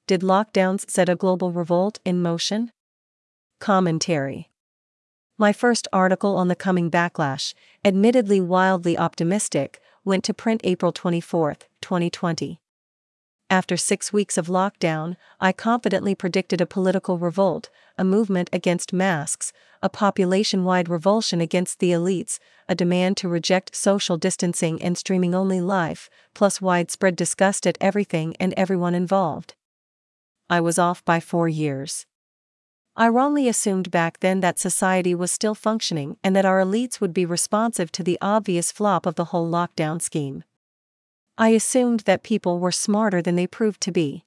Did lockdowns set a global revolt in motion? Commentary. My first article on the coming backlash, admittedly wildly optimistic, went to print April 24, 2020. After 6 weeks of lockdown, I confidently predicted a political revolt, a movement against masks, a population-wide revulsion against the elites, a demand to reject social distancing and streaming-only life, plus widespread disgust at everything and everyone involved. I was off by 4 years. I wrongly assumed back then that society was still functioning and that our elites would be responsive to the obvious flop of the whole lockdown scheme. I assumed that people were smarter than they proved to be.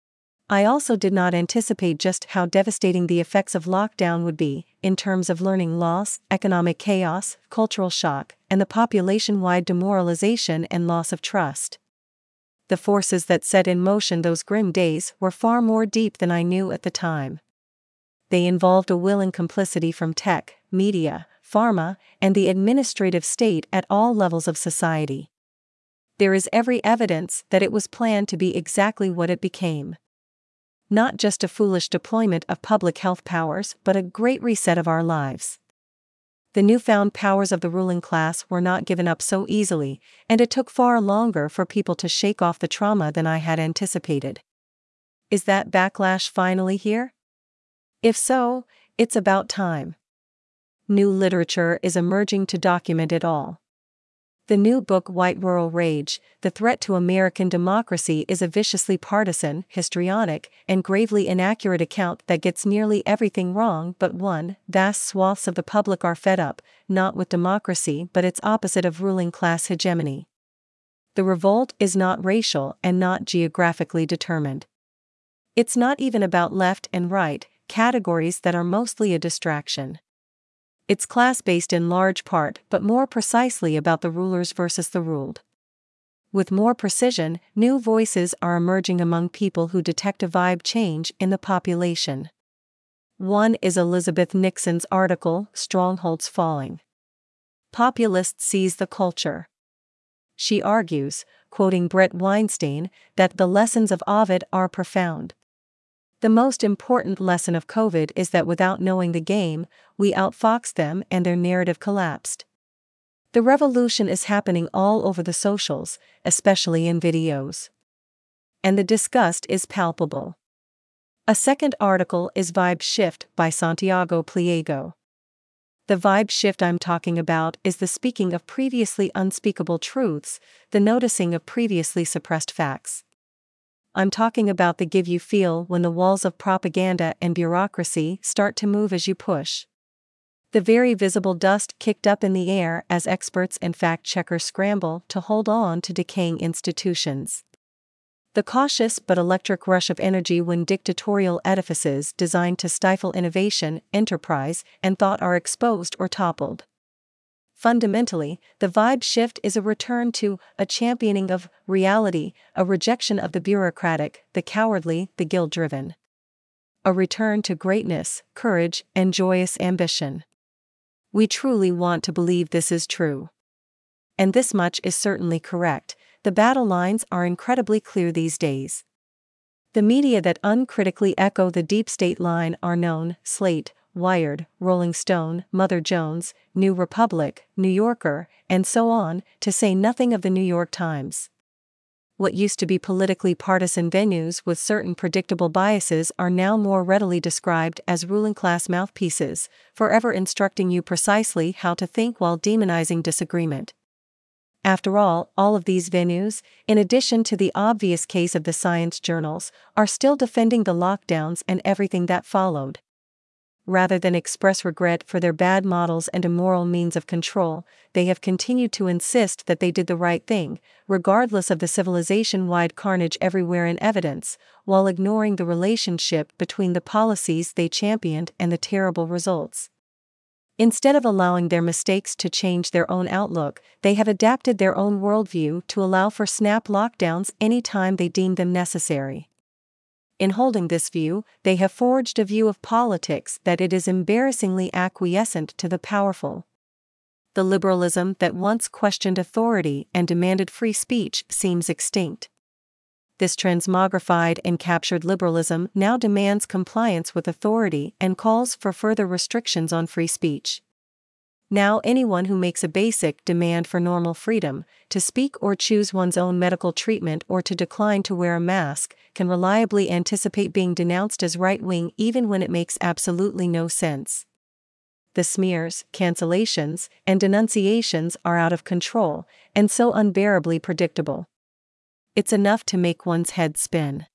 I also did not anticipate just how devastating the effects of lockdown would be, in terms of learning loss, economic chaos, cultural shock, and the population-wide demoralization and loss of trust. The forces that set in motion those grim days were far more deep than I knew at the time. They involved a willing complicity from tech, media, pharma, and the administrative state at all levels of society. There is every evidence that it was planned to be exactly what it became. Not just a foolish deployment of public health powers, but a great reset of our lives. The newfound powers of the ruling class were not given up so easily, and it took far longer for people to shake off the trauma than I had anticipated. Is that backlash finally here? If so, it's about time. New literature is emerging to document it all. The new book White Rural Rage, The Threat to American Democracy is a viciously partisan, histrionic, and gravely inaccurate account that gets nearly everything wrong but one. Vast swaths of the public are fed up, not with democracy but its opposite of ruling class hegemony. The revolt is not racial and not geographically determined. It's not even about left and right, categories that are mostly a distraction. It's class-based in large part, but more precisely about the rulers versus the ruled. With more precision, new voices are emerging among people who detect a vibe change in the population. One is Elizabeth Nixon's article, Strongholds Falling. Populists seize the culture. She argues, quoting Bret Weinstein, that the lessons of Ovid are profound. The most important lesson of COVID is that without knowing the game, we outfoxed them and their narrative collapsed. The revolution is happening all over the socials, especially in videos. And the disgust is palpable. A second article is Vibe Shift by Santiago Pliego. The vibe shift I'm talking about is the speaking of previously unspeakable truths, the noticing of previously suppressed facts. I'm talking about the give you feel when the walls of propaganda and bureaucracy start to move as you push. The very visible dust kicked up in the air as experts and fact-checkers scramble to hold on to decaying institutions. The cautious but electric rush of energy when dictatorial edifices designed to stifle innovation, enterprise, and thought are exposed or toppled. Fundamentally, the vibe shift is a return to a championing of reality, a rejection of the bureaucratic, the cowardly, the guilt-driven. A return to greatness, courage, and joyous ambition. We truly want to believe this is true. And this much is certainly correct, the battle lines are incredibly clear these days. The media that uncritically echo the deep state line are known: Slate, Wired, Rolling Stone, Mother Jones, New Republic, New Yorker, and so on, to say nothing of the New York Times. What used to be politically partisan venues with certain predictable biases are now more readily described as ruling class mouthpieces, forever instructing you precisely how to think while demonizing disagreement. After all of these venues, in addition to the obvious case of the science journals, are still defending the lockdowns and everything that followed. Rather than express regret for their bad models and immoral means of control, they have continued to insist that they did the right thing, regardless of the civilization-wide carnage everywhere in evidence, while ignoring the relationship between the policies they championed and the terrible results. Instead of allowing their mistakes to change their own outlook, they have adapted their own worldview to allow for snap lockdowns anytime they deem them necessary. In holding this view, they have forged a view of politics that it is embarrassingly acquiescent to the powerful. The liberalism that once questioned authority and demanded free speech seems extinct. This transmogrified and captured liberalism now demands compliance with authority and calls for further restrictions on free speech. Now anyone who makes a basic demand for normal freedom, to speak or choose one's own medical treatment or to decline to wear a mask, can reliably anticipate being denounced as right-wing even when it makes absolutely no sense. The smears, cancellations, and denunciations are out of control, and so unbearably predictable. It's enough to make one's head spin.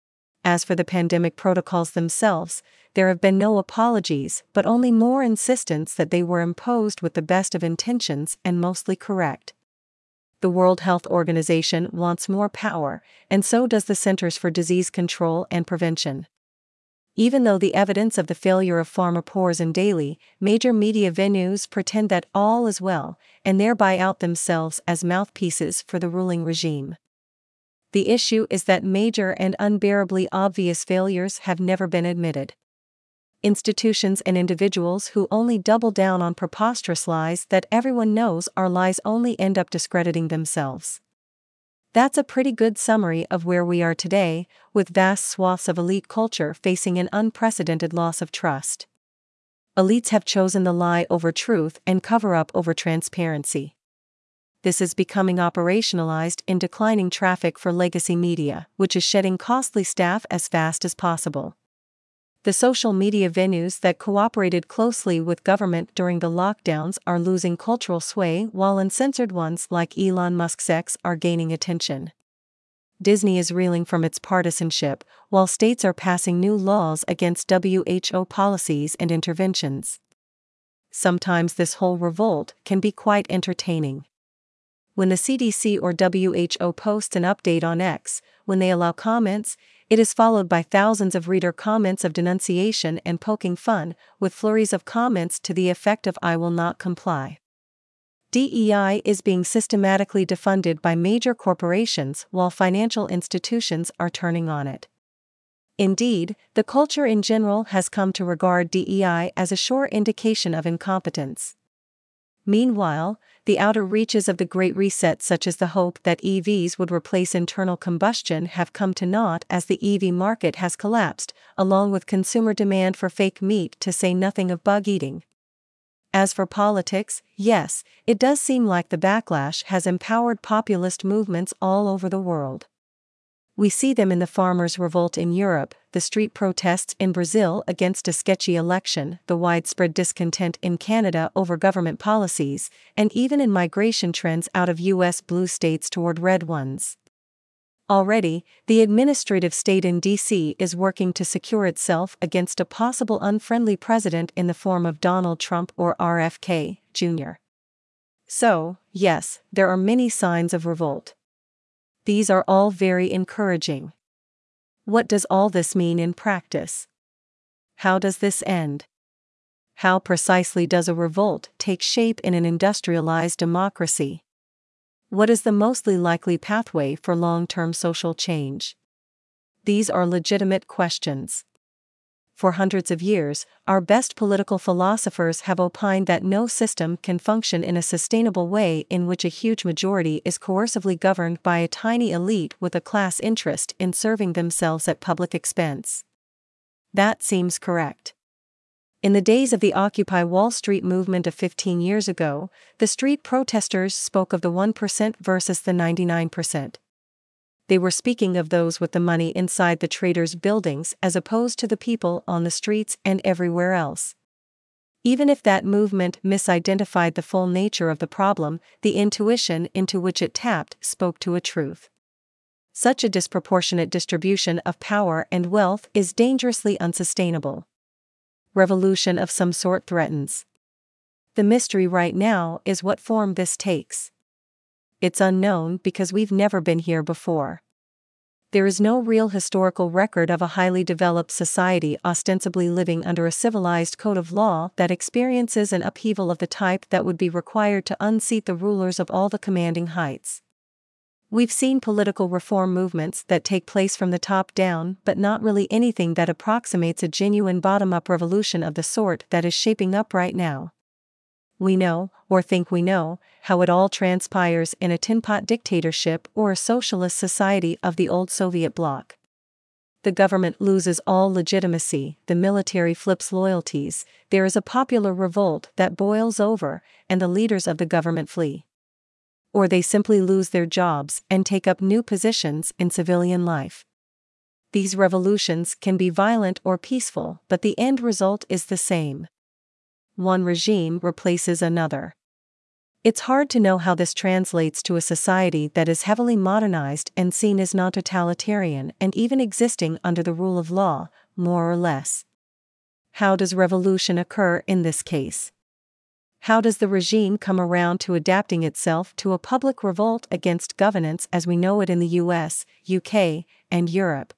As for the pandemic protocols themselves, there have been no apologies but only more insistence that they were imposed with the best of intentions and mostly correct. The World Health Organization wants more power, and so does the Centers for Disease Control and Prevention. Even though the evidence of the failure of pharma pours in daily, major media venues pretend that all is well, and thereby out themselves as mouthpieces for the ruling regime. The issue is that major and unbearably obvious failures have never been admitted. Institutions and individuals who only double down on preposterous lies that everyone knows are lies only end up discrediting themselves. That's a pretty good summary of where we are today, with vast swaths of elite culture facing an unprecedented loss of trust. Elites have chosen the lie over truth and cover-up over transparency. This is becoming operationalized in declining traffic for legacy media, which is shedding costly staff as fast as possible. The social media venues that cooperated closely with government during the lockdowns are losing cultural sway, while uncensored ones like Elon Musk's X are gaining attention. Disney is reeling from its partisanship, while states are passing new laws against WHO policies and interventions. Sometimes this whole revolt can be quite entertaining. When the CDC or WHO posts an update on X, when they allow comments, it is followed by thousands of reader comments of denunciation and poking fun, with flurries of comments to the effect of "I will not comply." DEI is being systematically defunded by major corporations while financial institutions are turning on it. Indeed, the culture in general has come to regard DEI as a sure indication of incompetence. Meanwhile, the outer reaches of the Great Reset, such as the hope that EVs would replace internal combustion, have come to naught as the EV market has collapsed, along with consumer demand for fake meat, to say nothing of bug eating. As for politics, yes, it does seem like the backlash has empowered populist movements all over the world. We see them in the farmers' revolt in Europe, the street protests in Brazil against a sketchy election, the widespread discontent in Canada over government policies, and even in migration trends out of U.S. blue states toward red ones. Already, the administrative state in D.C. is working to secure itself against a possible unfriendly president in the form of Donald Trump or RFK, Jr. So, yes, there are many signs of revolt. These are all very encouraging. What does all this mean in practice? How does this end? How precisely does a revolt take shape in an industrialized democracy? What is the mostly likely pathway for long-term social change? These are legitimate questions. For hundreds of years, our best political philosophers have opined that no system can function in a sustainable way in which a huge majority is coercively governed by a tiny elite with a class interest in serving themselves at public expense. That seems correct. In the days of the Occupy Wall Street movement of 15 years ago, the street protesters spoke of the 1% versus the 99%. They were speaking of those with the money inside the traders' buildings as opposed to the people on the streets and everywhere else. Even if that movement misidentified the full nature of the problem, the intuition into which it tapped spoke to a truth. Such a disproportionate distribution of power and wealth is dangerously unsustainable. Revolution of some sort threatens. The mystery right now is what form this takes. It's unknown because we've never been here before. There is no real historical record of a highly developed society ostensibly living under a civilized code of law that experiences an upheaval of the type that would be required to unseat the rulers of all the commanding heights. We've seen political reform movements that take place from the top down, but not really anything that approximates a genuine bottom-up revolution of the sort that is shaping up right now. We know, or think we know, how it all transpires in a tin-pot dictatorship or a socialist society of the old Soviet bloc. The government loses all legitimacy, the military flips loyalties, there is a popular revolt that boils over, and the leaders of the government flee. Or they simply lose their jobs and take up new positions in civilian life. These revolutions can be violent or peaceful, but the end result is the same. One regime replaces another. It's hard to know how this translates to a society that is heavily modernized and seen as non-totalitarian and even existing under the rule of law, more or less. How does revolution occur in this case? How does the regime come around to adapting itself to a public revolt against governance as we know it in the US, UK, and Europe?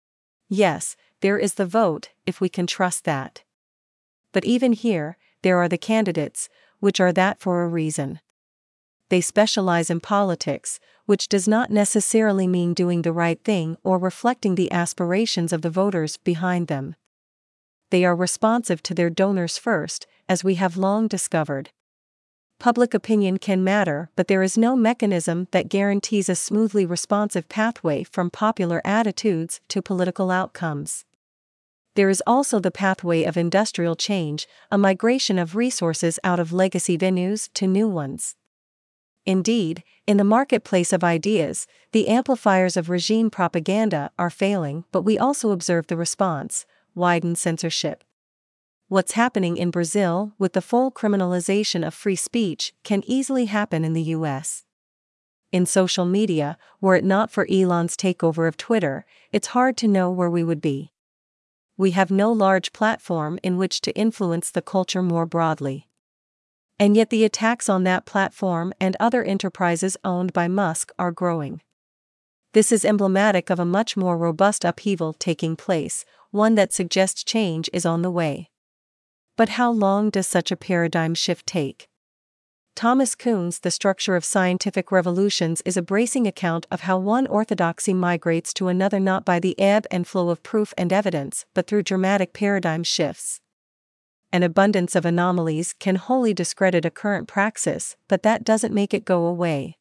Yes, there is the vote, if we can trust that. But even here, there are the candidates, which are that for a reason. They specialize in politics, which does not necessarily mean doing the right thing or reflecting the aspirations of the voters behind them. They are responsive to their donors first, as we have long discovered. Public opinion can matter, but there is no mechanism that guarantees a smoothly responsive pathway from popular attitudes to political outcomes. There is also the pathway of industrial change, a migration of resources out of legacy venues to new ones. Indeed, in the marketplace of ideas, the amplifiers of regime propaganda are failing, but we also observe the response: widened censorship. What's happening in Brazil with the full criminalization of free speech can easily happen in the US. In social media, were it not for Elon's takeover of Twitter, it's hard to know where we would be. We have no large platform in which to influence the culture more broadly. And yet the attacks on that platform and other enterprises owned by Musk are growing. This is emblematic of a much more robust upheaval taking place, one that suggests change is on the way. But how long does such a paradigm shift take? Thomas Kuhn's The Structure of Scientific Revolutions is a bracing account of how one orthodoxy migrates to another not by the ebb and flow of proof and evidence but through dramatic paradigm shifts. An abundance of anomalies can wholly discredit a current praxis, but that doesn't make it go away.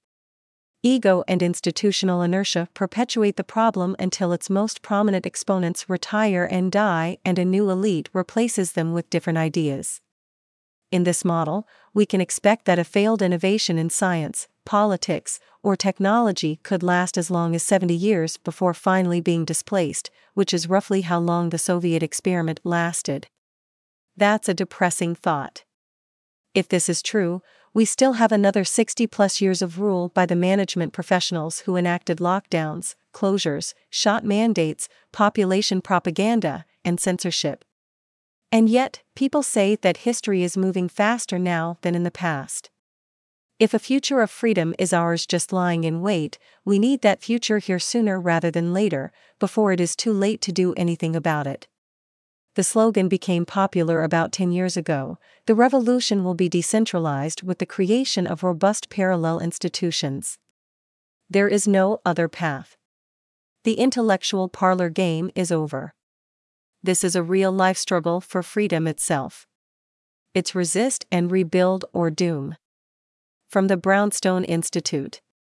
Ego and institutional inertia perpetuate the problem until its most prominent exponents retire and die and a new elite replaces them with different ideas. In this model, we can expect that a failed innovation in science, politics, or technology could last as long as 70 years before finally being displaced, which is roughly how long the Soviet experiment lasted. That's a depressing thought. If this is true, we still have another 60-plus years of rule by the management professionals who enacted lockdowns, closures, shot mandates, population propaganda, and censorship. And yet, people say that history is moving faster now than in the past. If a future of freedom is ours just lying in wait, we need that future here sooner rather than later, before it is too late to do anything about it. The slogan became popular about 10 years ago: the revolution will be decentralized with the creation of robust parallel institutions. There is no other path. The intellectual parlor game is over. This is a real-life struggle for freedom itself. It's resist and rebuild or doom. From the Brownstone Institute.